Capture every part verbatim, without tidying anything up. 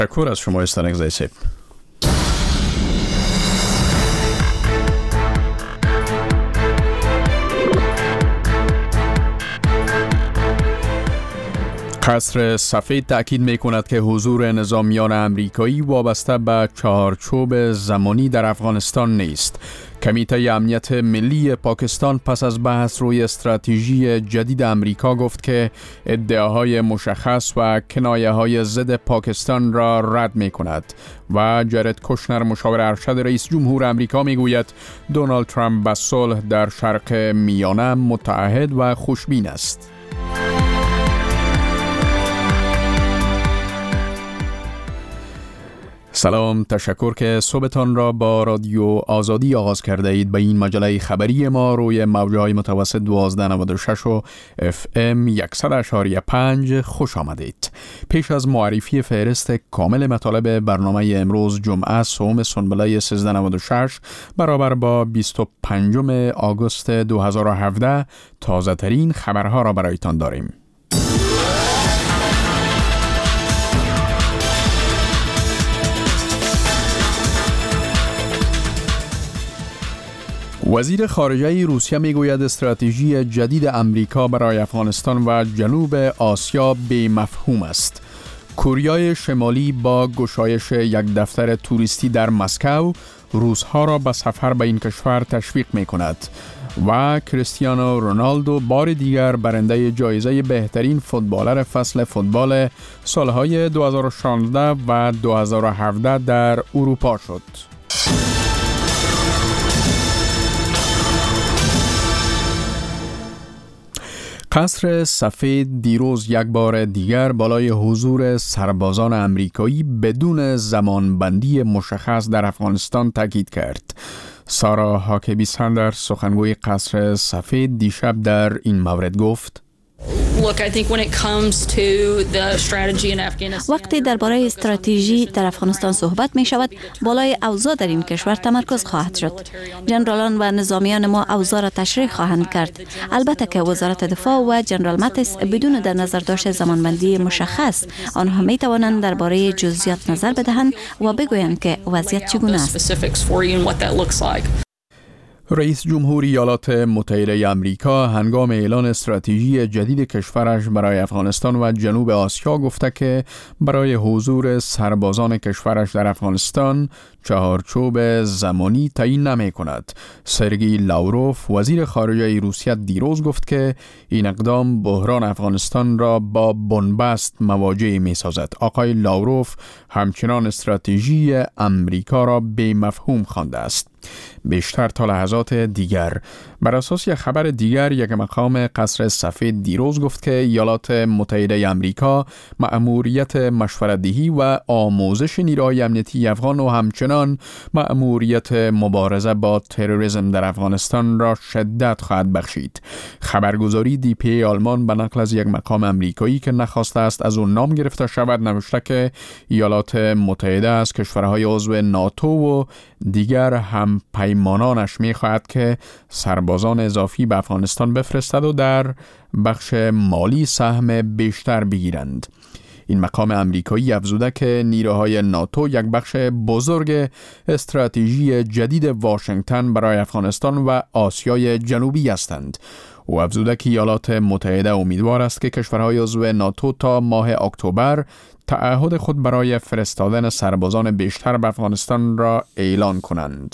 تشکر از شما استانک زیسیب. قصر سفید تأکید می کند که حضور نظامیان امریکایی وابسته به چارچوب زمانی در افغانستان نیست. کمیته امنیت ملی پاکستان پس از بحث روی استراتژی جدید امریکا گفت که ادعاهای مشخص و کنایه‌های ضد پاکستان را رد می کند و جارد کوشنر مشاور ارشد رئیس جمهور امریکا می گوید دونالد ترامپ به صلح در شرق میانه متعهد و خوشبین است. سلام، تشکر که صبحتان را با رادیو آزادی آغاز کرده اید. به این مجله خبری ما روی موجهای متوسط دوازده نود و شش و اف ام صد و پنج خوش آمدید. پیش از معرفی فهرست کامل مطالب برنامه امروز جمعه سوم سنبله سیزده نود و شش برابر با بیست و پنجم آگوست دو هزار و هفده تازه ترین خبرها را برایتان داریم. وزیر خارجه روسیه میگوید استراتژی جدید امریکا برای افغانستان و جنوب آسیا بی‌مفهوم است. کره شمالی با گشایش یک دفتر توریستی در مسکو روس‌ها را به سفر به این کشور تشویق می‌کند و کریستیانو رونالدو بار دیگر برنده جایزه بهترین فوتبالر فصل فوتبال سالهای دو هزار و شانزده و دو هزار و هفده در اروپا شد. قصر سفید دیروز یک بار دیگر بالای حضور سربازان امریکایی بدون زمانبندی مشخص در افغانستان تاکید کرد. سارا هاکبی ساندرز سخنگوی قصر سفید دیشب در این مورد گفت: وقتی درباره استراتژی در افغانستان صحبت می شود، بالای اوضاع در این کشور تمرکز خواهد شد. جنرالان و نظامیان ما اوضاع را تشریح خواهند کرد. البته که وزارت دفاع و جنرال ماتیس بدون در نظر داشت زمانبندی مشخص، آنها می توانند درباره جزئیات نظر بدهند و بگویند که وضعیت چگونه است. رئیس جمهور ایالات متحده آمریکا هنگام اعلان استراتژی جدید کشورش برای افغانستان و جنوب آسیا گفته که برای حضور سربازان کشورش در افغانستان چهارچوب زمانی تعیین نمی کند. سرگئی لاوروف وزیر خارجه روسیه دیروز گفت که این اقدام بحران افغانستان را با بنبست مواجه می سازد. آقای لاوروف همچنان استراتژی امریکا را بی‌مفهوم خوانده است. بیشتر تا لحظات دیگر بر اساس یک خبر دیگر، یک مقام قصر سفید دیروز گفت که ایالات متحده آمریکا مأموریت مشورت‌دهی و آموزش نیروهای امنیتی افغان و همچنان مأموریت مبارزه با تروریسم در افغانستان را شدت خواهد بخشید. خبرگزاری دی پی آلمان به نقل از یک مقام امریکایی که نخواسته است از اون نام گرفته شود نوشته که ایالات متحده از کشورهای عضو ناتو و دیگر هم پیمانانش می خواهد که سربازان اضافی به افغانستان بفرستد و در بخش مالی سهم بیشتر بگیرند. این مقام امریکایی افزوده که نیروهای ناتو یک بخش بزرگ استراتژی جدید واشنگتن برای افغانستان و آسیای جنوبی هستند. او افزوده که ایالات متحده امیدوار است که کشورهای عضو ناتو تا ماه اکتبر تعهد خود برای فرستادن سربازان بیشتر به افغانستان را اعلان کنند.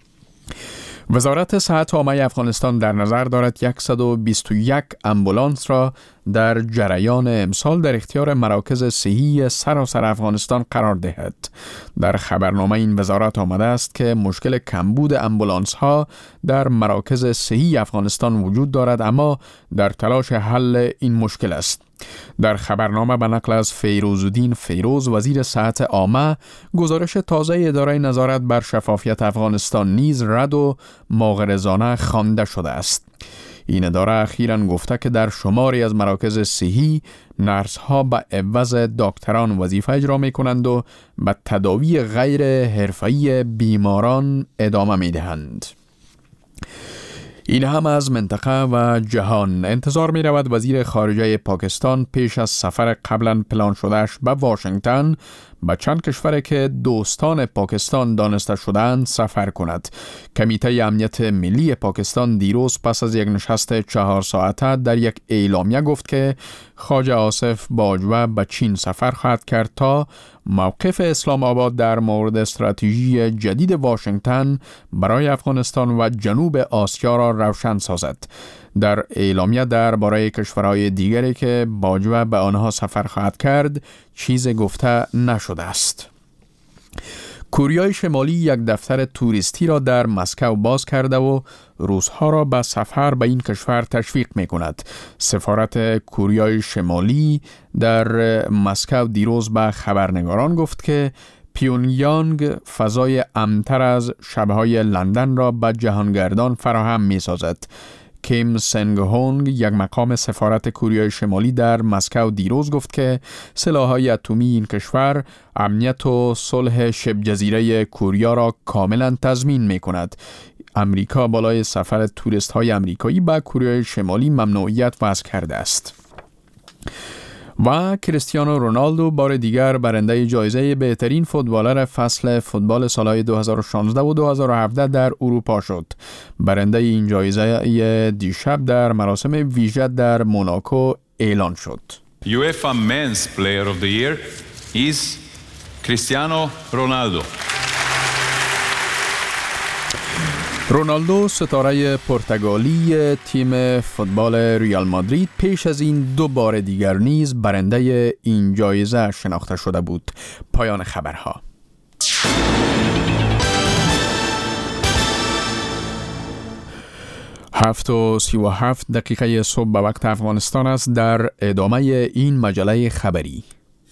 وزارت صحت عامه افغانستان در نظر دارد صد و بیست و یک امبولانس را در جریان امسال در اختیار مراکز صحی سراسر افغانستان قرار دهد. در خبرنامه این وزارت آمده است که مشکل کمبود امبولانس ها در مراکز صحی افغانستان وجود دارد، اما در تلاش حل این مشکل است. در خبرنامه به نقل از فیروزالدین فیروز وزیر صحت عامه گزارش تازه اداره نظارت بر شفافیت افغانستان نیز رد و مغرضانه خوانده شده است. این اداره اخیراً گفته که در شماری از مراکز صحی نرس ها به عوض دکتران وظیفه اجرا می کنند و به تداوی غیر حرفه‌ای بیماران ادامه می دهند. این هم از منطقه و جهان. انتظار می رود وزیر خارجه پاکستان پیش از سفر قبلا پلان شدهش به واشنگتن به چند کشوری که دوستان پاکستان دانسته شدند سفر کند. کمیته امنیت ملی پاکستان دیروز پس از یک نشست چهار ساعته در یک اعلامیه گفت که خواجه آصف باجوه به چین سفر خواهد کرد تا موقف اسلام آباد در مورد استراتژی جدید واشنگتن برای افغانستان و جنوب آسیا را روشن سازد. در اعلامیه درباره کشورهای دیگری که باجوه به آنها سفر خواهد کرد چیز گفته نشده است. کره شمالی یک دفتر توریستی را در مسکو باز کرده و روس‌ها را به سفر به این کشور تشویق می کند. سفارت کره شمالی در مسکو دیروز به خبرنگاران گفت که پیونگیانگ فضای امن‌تر از شب‌های لندن را به جهانگردان فراهم می سازد. کیم سنگ هونگ یک مقام سفارت کره شمالی در مسکو دیروز گفت که سلاح‌های اتمی این کشور امنیت و صلح شبه جزیره کره را کاملا تضمین می‌کند. امریکا بالای سفر توریست‌های امریکایی به کره شمالی ممنوعیت وضع کرده است. و کریستیانو رونالدو بار دیگر برنده جایزه بهترین فوتبالر فصل فوتبال سالهای دو هزار و شانزده و دو هزار و هفده در اروپا شد. برنده این جایزه دیشب در مراسم ویژه در موناکو اعلان شد. UEFA Men's Player of the Year is Cristiano Ronaldo. رونالدو ستاره پرتغالی تیم فوتبال ریال مادرید پیش از این دو بار دیگر نیز برنده این جایزه شناخته شده بود. پایان خبرها. هفت و سی و هفت دقیقه صبح به وقت افغانستان است. در ادامه این مجله خبری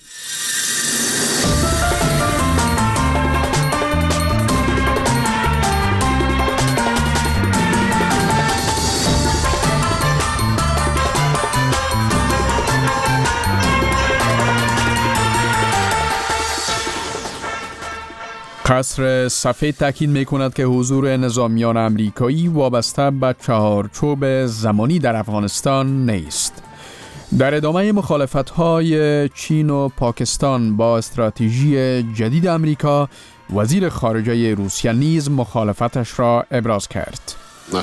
قصر سفید تاکید می کند که حضور نظامیان امریکایی وابسته به چهارچوب زمانی در افغانستان نیست. در ادامه مخالفت‌های چین و پاکستان با استراتژی جدید امریکا، وزیر خارجه روسیه نیز مخالفتش را ابراز کرد.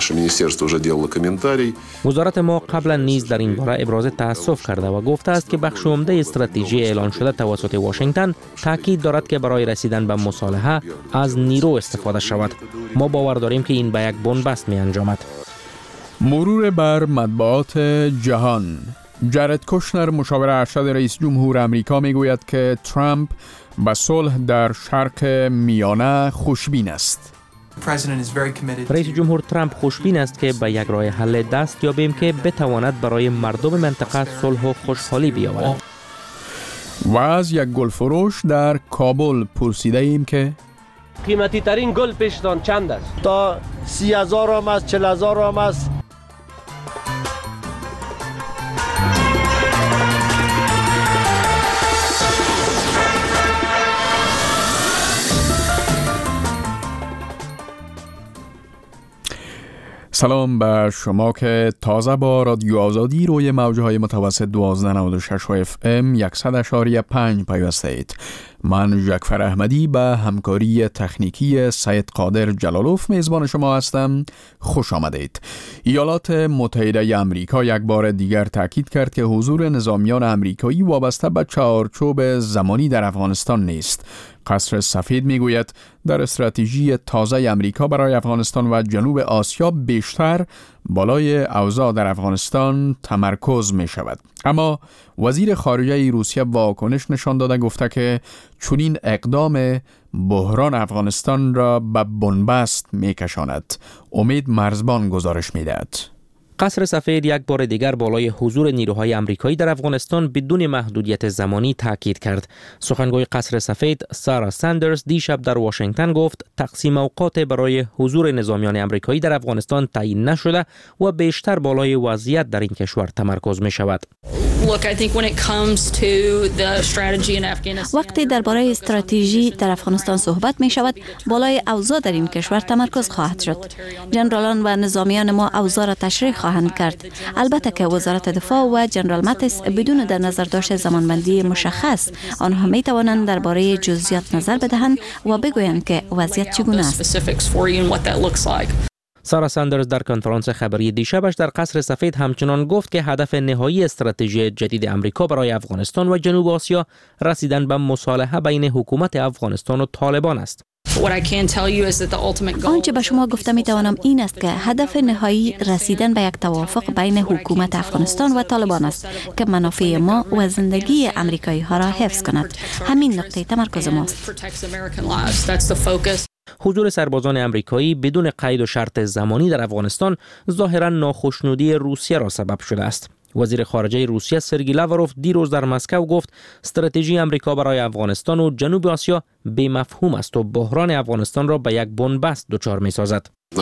وزارت ما قبلا نیز در این باره ابراز تأسف کرده و گفته است که بخش عمده استراتژی اعلان شده توسط واشنگتن تاکید دارد که برای رسیدن به مصالحه از نیرو استفاده شود. ما باور داریم که این به یک بنبست می انجامد. مرور بر مطبوعات جهان. جارد کوشنر مشاور ارشد رئیس جمهور آمریکا می گوید که ترامپ به صلح در شرق میانه خوشبین است. رئیس جمهور ترامپ خوشبین است که به یک راه حل دست یابیم که بتواند برای مردم منطقه صلح و خوشحالی بیاورد. و از یک گل فروش در کابل پرسیده ایم که قیمتی ترین گل پیشتان چند است؟ تا سی هزار هم است، چل هزار هم است. سلام به شما که تازه با رادیو آزادی روی موجهای متوسط دوازده نود و شش اف ام صد و شش پنج پیوسته اید. من جعفر احمدی به همکاری تکنیکی سید قادر جلالوف میزبان شما هستم. خوش آمدید. ایالات متحده آمریکا یک بار دیگر تاکید کرد که حضور نظامیان آمریکایی وابسته به چارچوب زمانی در افغانستان نیست. قصر سفید میگوید در استراتژی تازه آمریکا برای افغانستان و جنوب آسیا بیشتر بالای اوضاع در افغانستان تمرکز می شود. اما وزیر خارجه روسیه واکنش نشان داده گفته که چنین اقدام بحران افغانستان را به بنبست می کشاند. امید مرزبان گزارش می دهد. قصر سفید یک بار دیگر بالای حضور نیروهای آمریکایی در افغانستان بدون محدودیت زمانی تاکید کرد. سخنگوی قصر سفید سارا ساندرز دیشب در واشنگتن گفت تقسیم اوقات برای حضور نظامیان آمریکایی در افغانستان تعیین نشده و بیشتر بالای وضعیت در این کشور تمرکز می شود. وقتی درباره استراتژی در افغانستان صحبت می شود، بالای اوضاع در این کشور تمرکز خواهد شد. جنرالان و نظامیان ما اوضاع را تشریح خواهند کرد. البته که وزارت دفاع و جنرال ماتیس بدون در نظر داشت زمانبندی مشخص آنها می توانند درباره جزئیات نظر بدهند و بگویند که وضعیت چگونه است. سارا ساندرز در کنفرانس خبری دیشبش در قصر سفید همچنان گفت که هدف نهایی استراتژی جدید امریکا برای افغانستان و جنوب آسیا رسیدن به مصالحه بین حکومت افغانستان و طالبان است. آنچه به شما گفته می توانم این است که هدف نهایی رسیدن به یک توافق بین حکومت افغانستان و طالبان است که منافع ما و زندگی امریکایی ها را حفظ کند. همین نقطه تمرکز ماست. حضور سربازان امریکایی بدون قید و شرط زمانی در افغانستان ظاهراً ناخشنودی روسیه را سبب شده است. وزیر خارجه روسیه سرگئی لاوروف دیروز در مسکو گفت استراتژی امریکا برای افغانستان و جنوب آسیا بی مفهوم است و بحران افغانستان را به یک بن‌بست دچار می سازد.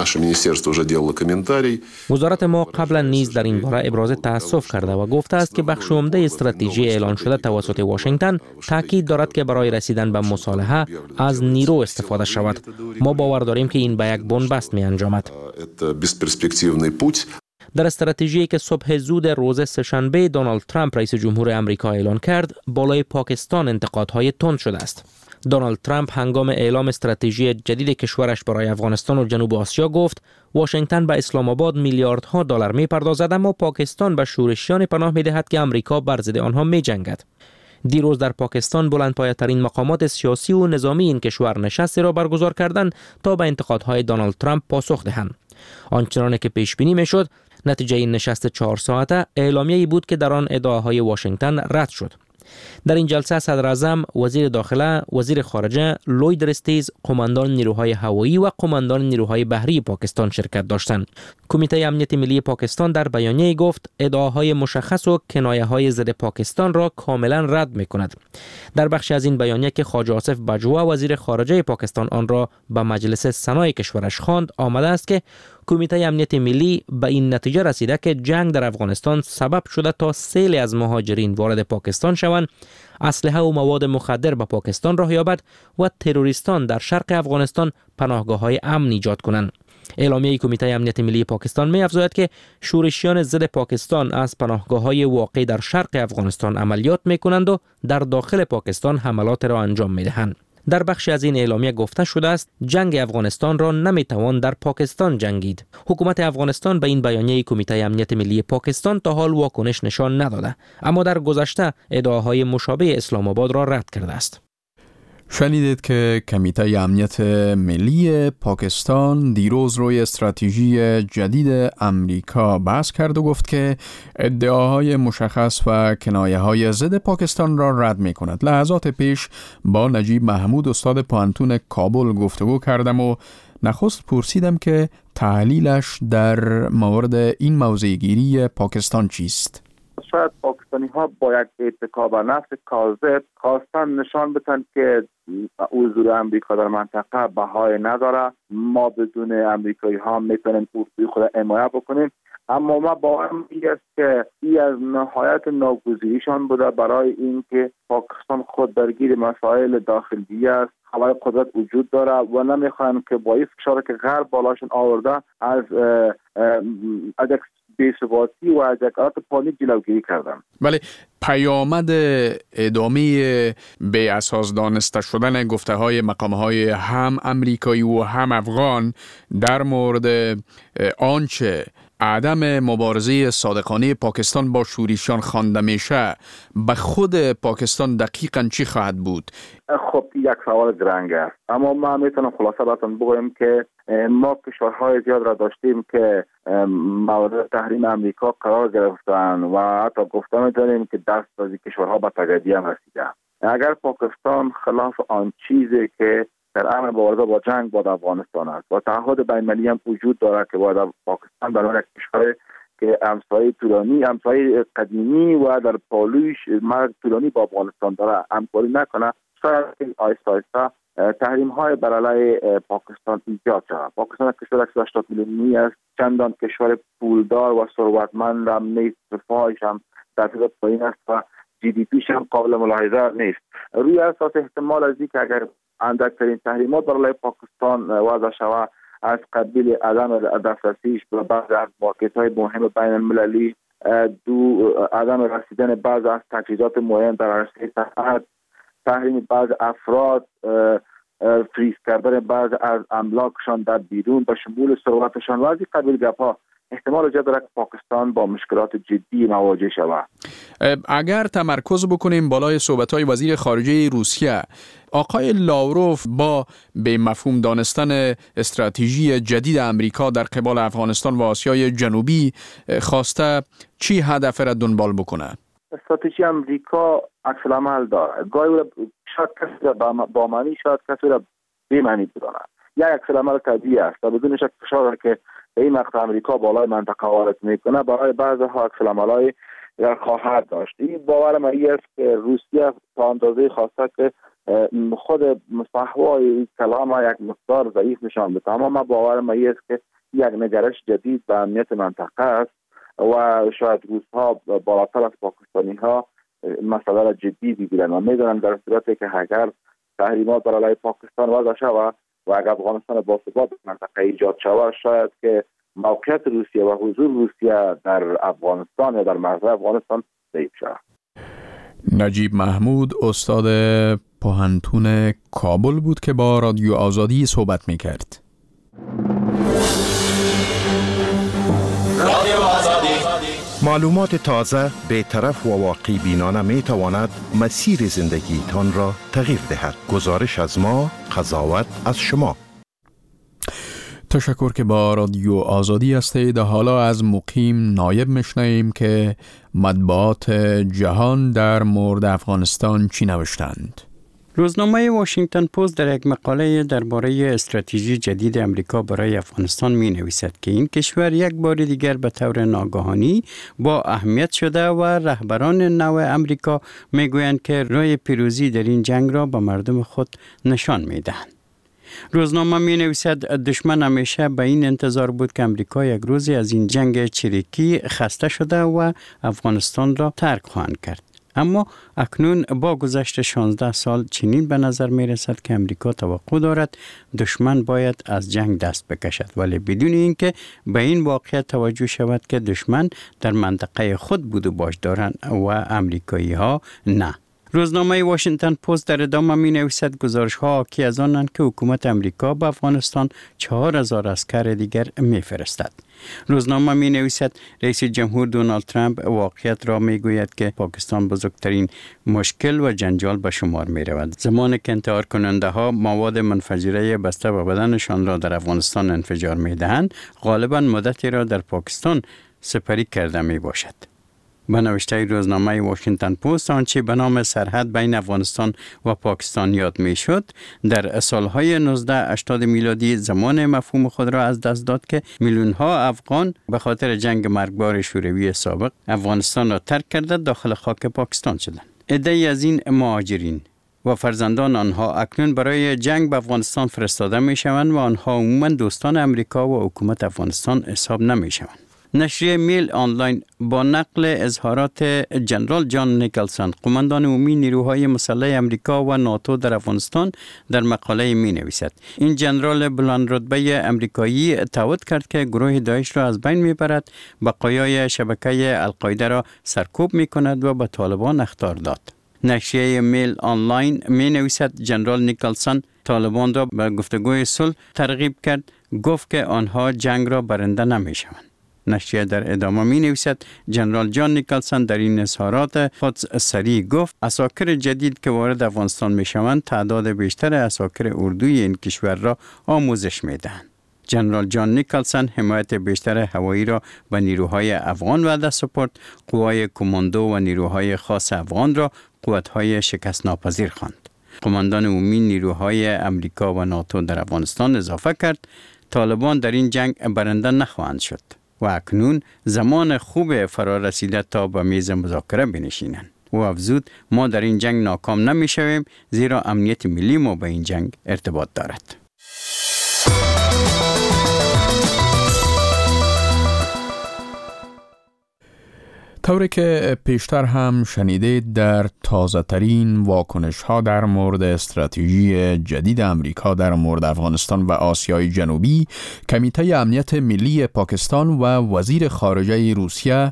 وزارت ما قبلا نیز در این باره ابراز تأسف کرده و گفته است که بخش عمده استراتژی اعلان شده توسط واشنگتن تاکید دارد که برای رسیدن به مصالحه از نیرو استفاده شود. ما باور داریم که این به یک بن‌بست می انجامد. در استراتژی که صبح زود روز سه‌شنبه دونالد ترامپ رئیس جمهور امریکا اعلان کرد، بالای پاکستان انتقادهای تند شده است. دونالد ترامپ هنگام اعلام استراتژی جدید کشورش برای افغانستان و جنوب آسیا گفت واشنگتن به اسلام آباد میلیاردها دلار می‌پردازد اما پاکستان به شورشیان پناه می‌دهد که امریکا بر ضد آنها می‌جنگد. دیروز در پاکستان بلندپایه‌ترین مقامات سیاسی و نظامی این کشور نشستی را برگزار کردند تا به انتقادهای دونالد ترامپ پاسخ دهند. آنچنان که پیش بینی می‌شد، نتیجه این نشست چهار ساعته اعلامیه‌ای بود که در آن ادعاهای واشنگتن رد شد. در این جلسه صدر اعظم، وزیر داخله، وزیر خارجه، لوید رستیز، قماندان نیروهای هوایی و قماندان نیروهای بحری پاکستان شرکت داشتند. کمیته امنیت ملی پاکستان در بیانیه گفت ادعاهای مشخص و کنایه‌های ضد پاکستان را کاملا رد می‌کند. در بخش از این بیانیه که خواجه آصف بجوا وزیر خارجه پاکستان آن را به مجلس سنای کشورش خواند، آمده است که کمیته امنیت ملی به این نتیجه رسیده که جنگ در افغانستان سبب شده تا سیلی از مهاجرین وارد پاکستان شوند، اسلحه و مواد مخدر به پاکستان راه یابد و تروریستان در شرق افغانستان پناهگاه‌های امن ایجاد کنند. اعلامیه کمیته امنیت ملی پاکستان می افزاید که شورشیان ضد پاکستان از پناهگاه‌های واقع در شرق افغانستان عملیات می‌کنند و در داخل پاکستان حملات را انجام می‌دهند. در بخشی از این اعلامیه گفته شده است جنگ افغانستان را نمیتوان در پاکستان جنگید. حکومت افغانستان به این بیانیه کمیته امنیت ملی پاکستان تا حال واکنش نشان نداده، اما در گذشته ادعاهای مشابه اسلام آباد را رد کرده است. شنیدید که کمیته امنیت ملی پاکستان دیروز روی استراتژی جدید امریکا بحث کرد و گفت که ادعاهای مشخص و کنایه‌های ضد پاکستان را رد می کند. لحظات پیش با نجیب محمود استاد پوهنتون کابل گفتگو کردم و نخست پرسیدم که تحلیلش در مورد این موضع‌گیری پاکستان چیست؟ شاید پاکستانی ها با یک اتکا به نفس کاذب خواستن نشان بدن که حضور امریکا در منطقه بهای نداره، ما بدون امریکایی ها میتونیم اردوی خود حمایت بکنیم. اما ما باورم این است که این از نهایت ناگزیریشان بوده برای اینکه پاکستان خود درگیر مسائل داخلی است، خبر قدرت وجود داره و نمیخواهند که با این فشاری که غرب بالاشون آورده از از بی‌ثباتی و از یک حالت پانیک جلوگیری کردن. بله، پیامد ادامه بی اساس دانسته شدن گفته های مقام های هم امریکایی و هم افغان در مورد آنچه عدم مبارزه صادقانه پاکستان با شورشیان خوانده میشه به خود پاکستان دقیقاً چی خواهد بود؟ خب یک سوال درنگ است، اما ما میتونم خلاصه براتون بگویم که ما کشورهای زیاد را داشتیم که مورد تحریم امریکا قرار گرفتن و حتی گفته میتونیم که دست از این کشورها به تجدید هم رسیده. اگر پاکستان خلاف آن چیزی که در امر مبارزه با جنگ با افغانستان است و تعهد بین المللی هم وجود داره که باید پاکستان در اون کشور که همسایه طولانی همسایه قدیمی و در پالوش مرگ طولانی با افغانستان داره همکاری نکنه، شاید آیسته آیسته تحریم های بر علیه پاکستان ایجاد شود. پاکستان کشور صد و هشتاد میلیونی است، چندان کشور پولدار و ثروتمند هم نیست، رفاهش هم در حد پایین است و جی دی پیش هم قابل ملاحظه نیست. روی اساس احتمال از اینکه اگر اندکترین تحریمات بر علیه پاکستان وضع شود، از قبیل عدم دسترسیش به بعض از مارکت‌های مهم بین المللی، دو عدم رسیدن بعض از تجهیزات مهم در عرصه صنعت، تحریم بعض افراد، فریز کردن بعض از املاکشان در بیرون به شمول ثروتشان و از این قبیل گپ‌ها احتمال زیاد دارد که پاکستان با مشکلات جدی مواجه شود. اگر تمرکز بکنیم بالای صحبت‌های وزیر خارجه روسیه، آقای لاوروف با به مفهوم دانستن استراتژی جدید امریکا در قبال افغانستان و آسیای جنوبی خواسته چی هدف را دنبال بکنه؟ استراتژی امریکا عکس العمل دارد. گاهی شاید کسی را با معنی، شاید کسی را بی معنی بداند. یک عکس العمل طبیعی است و بدون شک فشار که این مقطع امریکا بالای منطقه وارد میکنه برای بعضی ها عکس العمل‌های خواهد داشت. این باور من است که روسیه تا اندازه خواسته که خود صحوای کلام یک مقدار ضعیف نشان بده، اما من باور من است که یک نگرش جدید به امنیت منطقه است و شاید روس‌ها بالاتر از پاکستانی‌ها مسئله را جدی بگیرند و میدونن در صورتی که اگر تحریمات بر علیه پاکستان وضع شود و اگر افغانستان با ثبات منطقه ایجاد شود، شاید که موقعیت روسیه و حضور روسیه در افغانستان یا در مرزهای افغانستان ضعیف شود. نجیب محمود استاد پوهنتون کابل بود که با رادیو آزادی صحبت میکرد. رادیو آزادی، معلومات تازه، بی‌طرف و واقعی بینانه می تواند مسیر زندگی تان را تغییر دهد. گزارش از ما، قضاوت از شما. تشکر که با رادیو آزادی هستید. حالا از مقیم نایب میشنویم که مطبوعات جهان در مورد افغانستان چی نوشتند. روزنامه واشنگتن پست در یک مقاله درباره استراتژی جدید امریکا برای افغانستان می نویسد که این کشور یک بار دیگر به طور ناگهانی با اهمیت شده و رهبران نو امریکا می گویند که راه پیروزی در این جنگ را به مردم خود نشان می دهند. روزنامه می نویسد دشمن همیشه به این انتظار بود که امریکا یک روزی از این جنگ چریکی خسته شده و افغانستان را ترک خواهند کرد. اما اکنون با گذشت شانزده سال چنین به نظر می رسد که امریکا توقع دارد دشمن باید از جنگ دست بکشد، ولی بدون اینکه به این واقعیت توجه شود که دشمن در منطقه خود بود و باش دارند و امریکایی ها نه. روزنامه واشنگتن پست در ادامه می نویسد گزارش ها حاکی از آنند که حکومت امریکا به افغانستان چهار هزار عسکر دیگر می فرستد. روزنامه می نویسد رئیس جمهور دونالد ترامپ واقعیت را می گوید که پاکستان بزرگترین مشکل و جنجال به شمار می رود. زمانی که انتحار کننده ها مواد منفجره بسته به بدنشان را در افغانستان انفجار می دهند، غالبا مدتی را در پاکستان سپری کرده می باشد. به نوشته روزنامه واشنگتن پست، آنچه به نام سرحد بین افغانستان و پاکستان یاد می شد در سالهای نوزده هشتاد میلادی زمان مفهوم خود را از دست داد که میلیون ها افغان به خاطر جنگ مرگبار شوروی سابق افغانستان را ترک کرده داخل خاک پاکستان شدند. عده‌ای از این مهاجرین و فرزندان آنها اکنون برای جنگ به افغانستان فرستاده می شوند و آنها عموما دوستان امریکا و حکومت افغانستان حساب نمی شوند. نشریه میل آنلاین با نقل اظهارات جنرال جان نیکلسون، قماندان عمومی نیروهای مسلح امریکا و ناتو در افغانستان، در مقاله می نویسد این جنرال بلند رتبه امریکایی تعهد کرد که گروه داعش را از بین می برد، بقایای شبکه القاعده را سرکوب می کند و به طالبان اخطار داد. نشریه میل آنلاین می نویسد جنرال نیکلسون طالبان را به گفتگوی صلح ترغیب کرد، گفت که آنها جنگ را برنده نمی شوند. نشریه در ادامه می نویسد جنرال جان نیکلسون در این اظهارات خود سریع گفت عساکر جدید که وارد افغانستان می شوند تعداد بیشتر عساکر اردوی این کشور را آموزش می دهند. جنرال جان نیکلسون حمایت بیشتر هوایی را به نیروهای افغان وعده سپرد، قوای کماندو و نیروهای خاص افغان را قوت‌های شکست ناپذیر خواند. قماندان عمومی نیروهای امریکا و ناتو در افغانستان اضافه کرد طالبان در این جنگ برنده نخواهند شد و اکنون زمان خوب فرا رسیده تا به میز مذاکره بنشینند. و افزود ما در این جنگ ناکام نمی شویم زیرا امنیت ملی ما به این جنگ ارتباط دارد. طوری که پیشتر هم شنیدید، در تازه ترین واکنش ها در مورد استراتژی جدید امریکا در مورد افغانستان و آسیای جنوبی، کمیته امنیت ملی پاکستان و وزیر خارجه روسیه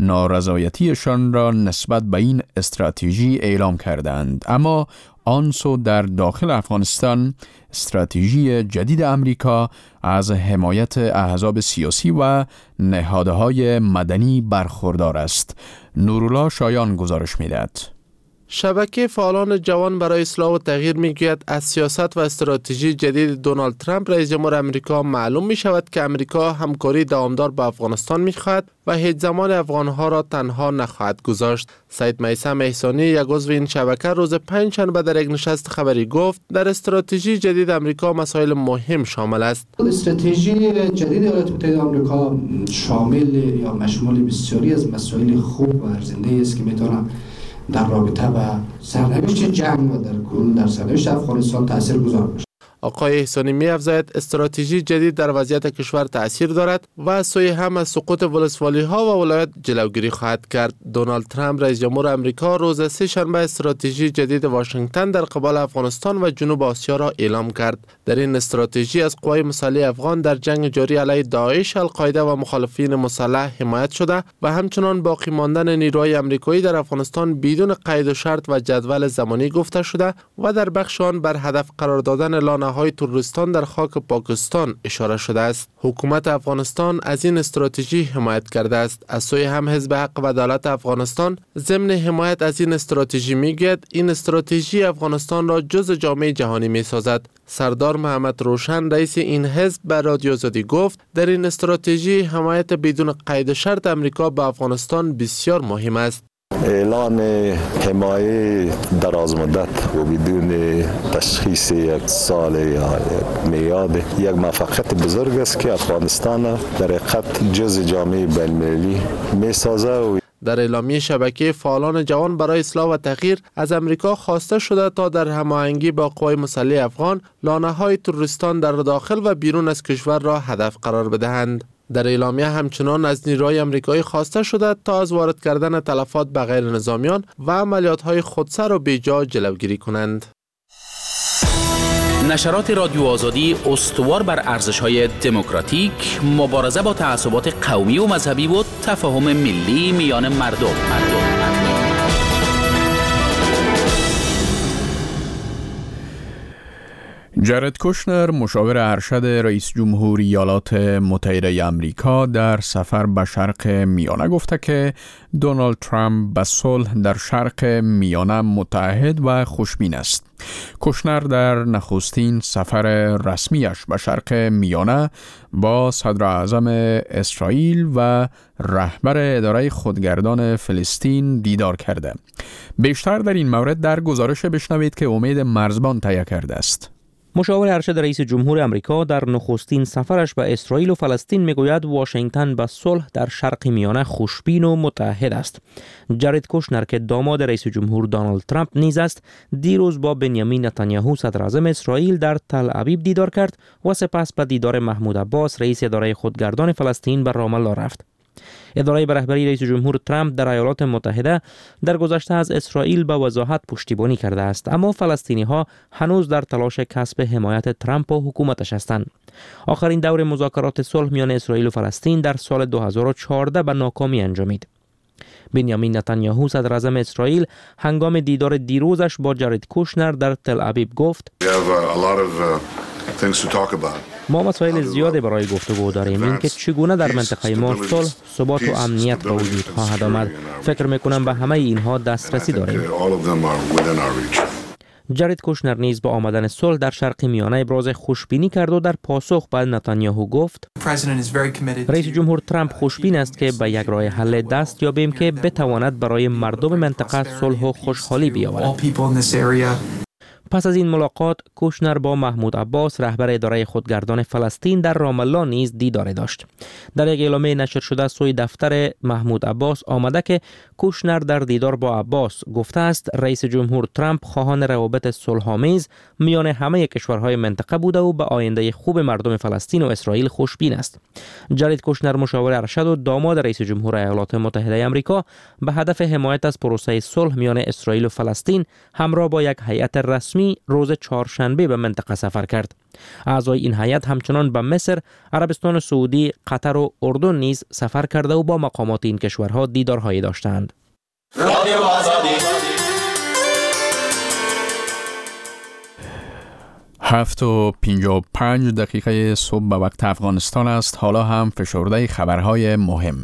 نارضایتیشان را نسبت به این استراتژی اعلام کردند. اما آنسو در داخل افغانستان استراتژی جدید امریکا از حمایت احزاب سیاسی و نهادهای مدنی برخوردار است. نورالله شایان گزارش می‌دهد. شبکه فعالان جوان برای اصلاح و تغییر میگوید از سیاست و استراتژی جدید دونالد ترامپ رئیس جمهور امریکا معلوم می شود که امریکا همکاری دوامدار با افغانستان می خواهد و هیچ زمان افغانها را تنها نخواهد گذاشت. سید میثم احسانی، یک عضو این شبکه، روز پنجشنبه در یک نشست خبری گفت در استراتژی جدید امریکا مسائل مهم شامل است. استراتژی جدید ایالات متحده آمریکا شامل یا مشمول بسیاری از مسائل خوب و ارزنده است که میتونه در رابطه با سرنوشت جنگ و در کل در سرنوشت افغانستان تأثیر گذار باشد. آقای احسانی می افزاید استراتژی جدید در وضعیت کشور تأثیر دارد و از سوی هم از سقوط ولسوالی ها و ولایت جلوگیری خواهد کرد. دونالد ترامپ رئیس جمهور امریکا روز سه شنبه استراتژی جدید واشنگتن در قبال افغانستان و جنوب آسیا را اعلام کرد. در این استراتژی از قوای مسلح افغان در جنگ جاری علیه داعش، القاعده و مخالفین مسلح حمایت شده و همچنان باقی ماندن نیروهای آمریکایی در افغانستان بدون قید و شرط و جدول زمانی گفته شده و در بخش آن بر هدف قرار دادن لانه های تروریستان در خاک پاکستان اشاره شده است. حکومت افغانستان از این استراتژی حمایت کرده است. از سوی هم حزب حق و عدالت افغانستان ضمن حمایت از این استراتژی میگوید این استراتژی افغانستان را جزء جامعه جهانی میسازد. سردار محمد روشن رئیس این حزب به رادیو آزادی گفت در این استراتژی حمایت بدون قید شرط امریکا به افغانستان بسیار مهم است. اعلان حمایت دراز مدت و بدون تشخیص یک سال یا یک میاد یک موفقیت بزرگ است که افغانستان در حقیقت جزء جامعه بین‌المللی میسازه. در اعلامیه شبکه فعالان جوان برای اصلاح و تغییر از امریکا خواسته شده تا در هماهنگی با قوای مسلح افغان لانه‌های تروریستان در داخل و بیرون از کشور را هدف قرار بدهند. در اعلامیه همچنان از نیروهای آمریکایی خواسته شده تا از وارد کردن تلفات به غیر نظامیان و عملیات‌های خودسر و بیجا جلوگیری کنند. نشرات رادیو آزادی استوار بر ارزش‌های دموکراتیک، مبارزه با تعصبات قومی و مذهبی و تفاهم ملی میان مردم. مردم. جارد کوشنر، مشاور ارشد رئیس جمهور ایالات متحده آمریکا، در سفر به شرق میانه گفته که دونالد ترامپ به صلح در شرق میانه متعهد و خوشبین است. کوشنر در نخستین سفر رسمیش به شرق میانه با صدر اعظم اسرائیل و رهبر اداره خودگردان فلسطین دیدار کرده. بیشتر در این مورد در گزارش بشنوید که امید مرزبان تهیه کرده است. مشاور ارشد رئیس جمهور امریکا در نخستین سفرش به اسرائیل و فلسطین میگوید واشنگتن به صلح در شرق میانه خوشبین و متعهد است. جارد کوشنر که داماد رئیس جمهور دونالد ترامپ نیز است، دیروز با بنیامین نتانیاهو صدر اعظم اسرائیل در تل ابیب دیدار کرد و سپس به دیدار محمود عباس رئیس اداره خودگردان فلسطین به رام الله رفت. اداره به رهبری رئیس جمهور ترامپ در ایالات متحده در گذشته از اسرائیل به وضاحت پشتیبانی کرده است، اما فلسطینی ها هنوز در تلاش کسب حمایت ترامپ و حکومتش هستند. آخرین دور مذاکرات صلح میان اسرائیل و فلسطین در سال دو هزار و چهارده به ناکامی انجامید. بنیامین نتانیاهو صدر اعظم اسرائیل هنگام دیدار دیروزش با جارد کوشنر در تل ابیب گفت ما مسائل زیاده برای گفتگو داریم. این که چگونه در منطقه ما صلح، ثبات و امنیت به وجود خواهد آمد. فکر میکنم به همه اینها دسترسی داریم. جارد کوشنر نیز با آمدن صلح در شرق میانه ابراز خوشبینی کرد و در پاسخ به نتانیاهو گفت رئیس جمهور ترامپ خوشبین است که به یک راه حل دست یابیم که بتواند برای مردم منطقه صلح و خوشحالی بیاورد. پس از این ملاقات کوشنر با محمود عباس رهبر اداره خودگردان فلسطین در رام الله نیز دیدار داشت. در یک اعلامیه نشر شده سوی دفتر محمود عباس آمده که کوشنر در دیدار با عباس گفته است رئیس جمهور ترامپ خواهان روابط صلح‌آمیز میان همه کشورهای منطقه بوده و به آینده خوب مردم فلسطین و اسرائیل خوشبین است. جارید کوشنر مشاور ارشد و داماد رئیس جمهور ایالات متحده آمریکا به هدف حمایت از پروسه صلح میان اسرائیل و فلسطین همراه با یک هیئت رسمی روز چهارشنبه به منطقه سفر کرد. اعضای این هیئت همچنان به مصر، عربستان سعودی، قطر و اردن نیز سفر کرده و با مقامات این کشورها دیدارهایی داشتند. هفت و پنجاه و پنج دقیقه صبح به وقت افغانستان است. حالا هم فشرده خبرهای مهم.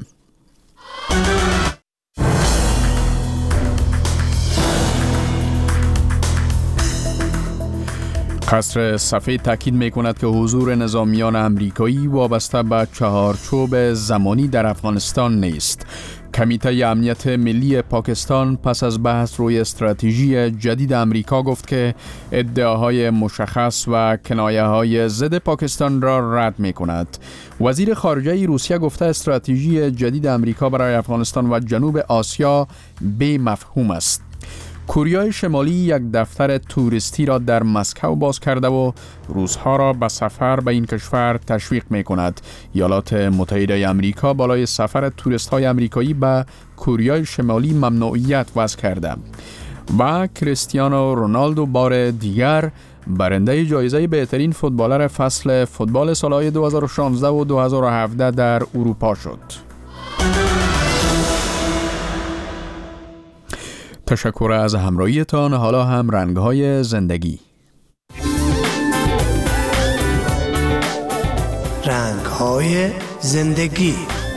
قصر سفید تاکید می کند که حضور نظامیان امریکایی وابسته به چهارچوب زمانی در افغانستان نیست. کمیته امنیت ملی پاکستان پس از بحث روی استراتژی جدید امریکا گفت که ادعاهای مشخص و کنایه‌های ضد پاکستان را رد می کند. وزیر خارجه روسیه گفته استراتژی جدید امریکا برای افغانستان و جنوب آسیا بی مفهوم است. کره شمالی یک دفتر توریستی را در مسکو باز کرده و روس‌ها را به سفر به این کشور تشویق می کند. ایالات متحده آمریکا بالای سفر توریست‌های آمریکایی به کره شمالی ممنوعیت وضع کرده و کریستیانو رونالدو بار دیگر برنده جایزه بهترین فوتبالر فصل فوتبال سالهای دو هزار و شانزده و دو هزار و هفده در اروپا شد. تشکر از همراهیتان. حالا هم رنگ‌های زندگی. رنگ‌های زندگی.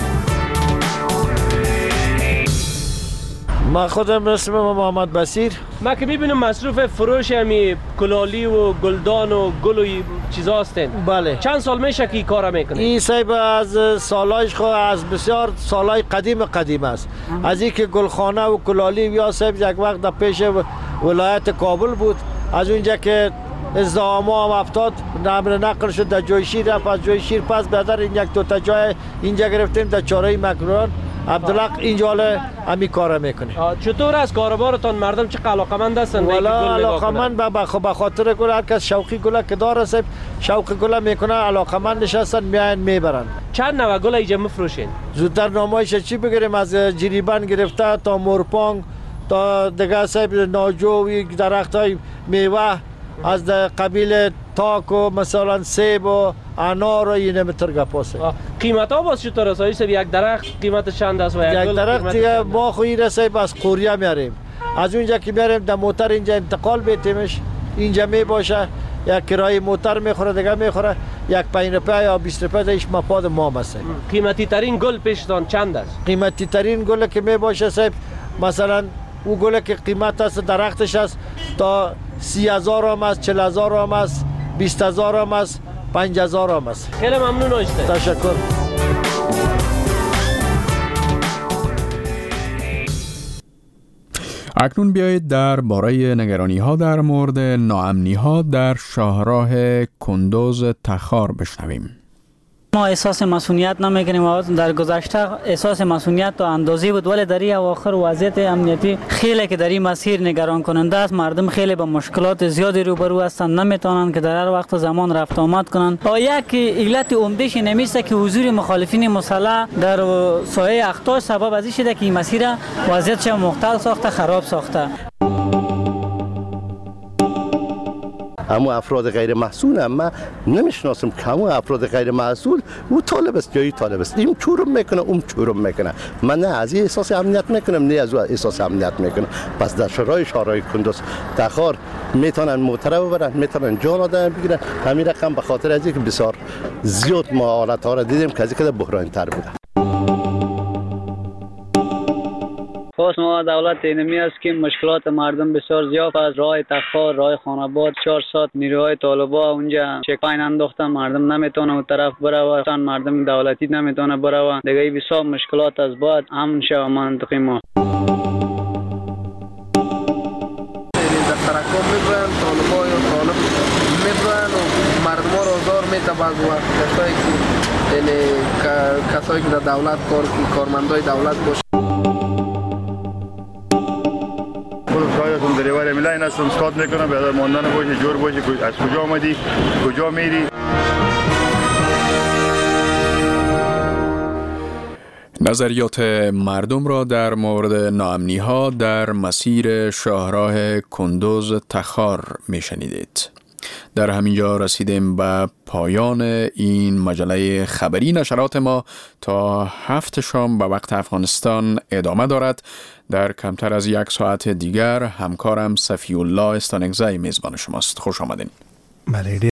ما خودم اسمم محمد بصیر. ما که میبینم مصروف فروش همی کلالی و گلدان و گل و چیزا هستن. بله. چند سال میشه که این کارا میکنه؟ این صاحب از سالایش خو از بسیار سالای قدیم قدیم است. از اینکه گلخانه و کلالی یا صاحب یک وقت در پیش ولایت کابل بود، از اونجا که ازدحام هم افتاد نمر نقل شد در جای شیر، رفت از جای شیر پس بدر این یک دو تا جای اینجا گرفتیم در چاره مکران. عبدالحق اینجا حالا همی کارا میکنه. چطور از کاروبارتان مردم چه علاقمند هستن؟ والا علاقمند به خاطر گل، هر کس شوقی گل که داره صاحب شوق گل میکنه، علاقمند نشستن میاین میبرن. چند نوع گل اینجا میفروشین؟ زودتر نمایش چی بگیریم، از جریبن گرفته تا مورپانگ تا دیگه صاحب ناجو، درختای میوه از قبیل تاک و مثلا سیب و انار و اینه متر گپاسه. قیمت ها باز چطور است؟ یک درخت قیمت چند است و یک, یک درخت دیگه ما خو این رسه از قوریه میاریم، از اونجا که میاریم در موتر اینجا انتقال بیتیمش، اینجا می باشه یک کرایه موتر میخوره دیگه میخوره یک پنج روپیه یا بیست روپیه دیش مپاد ما مسه. قیمتی ترین گل پیشتان چند است؟ قیمتی ترین گل که می باشه صاحب مثلا او گل که قیمت است درختش است تا سی هزار هم است، چل هزار هم است، بیست هزار هم است، پنج هزار هم است. خیلی ممنون آشته. تشکر. اکنون بیایید در باره نگرانی ها در مورد ناامنی ها در شاهراه کندوز تخار بشنویم. ما احساس مسئولیت نمیکنیم و در گذشته احساس مسئولیت تا اندازی بود، ولی در این اواخر وضعیت امنیتی خیلی که در این مسیر نگران کننده است. مردم خیلی با مشکلات زیادی روبرو هستند، نمیتونن که در هر وقت زمان رفت آمد کنند. و یک علت عمده‌اش نمیشه که حضور مخالفین مسلح در سایه اخطار سبب از این شده که این مسیر وضعیتش مختل ساخته، خراب ساخته. اما افراد غیر محصول هم من نمیشناسم که همون افراد غیر محصول او طالب است جایی طالب است، این چورم میکنه اون چورم میکنه. من نه از این احساس امنیت میکنم نه از اون احساس امنیت میکنم. پس در شورای شورای کندوز تخار میتونن موتره ببرن، میتونن جان آدم بگیرن. همین رقم به خاطر از اینکه بسیار زیاد ما حالت ها را دیدیم که از اینکه بحرانی تر بوده. خواست ما دولت اینمی است که مشکلات مردم بسیار زیاد از راه تخار، راه خاناباد، چهار ساعت نیروهای طالبا اونجا چک پاین انداختن، مردم نمیتونه اون طرف بره، مردم دولتی نمیتونه بره، دیگه بسیار مشکلات از بعد امن شو منطقه ما. در ترکم میگوین طالبا میته بعض وقت کسایی که یعنی کسایی که در دولت کار کارمندای دولت باشه. خودم دریور ملی هستم، استاد میکنم به ماندن باشه، جور باشه، از کجا آمدی، کجا میری. نظریات مردم را در مورد ناامنی ها در مسیر شاهراه کندوز تخار می شنیدید. در همینجا رسیدیم به پایان این مجله خبری. نشرات ما تا هفت شام به وقت افغانستان ادامه دارد. در کمتر از یک ساعت دیگر همکارم صفی الله استانگزی میزبان شماست. خوش آمدین. بله.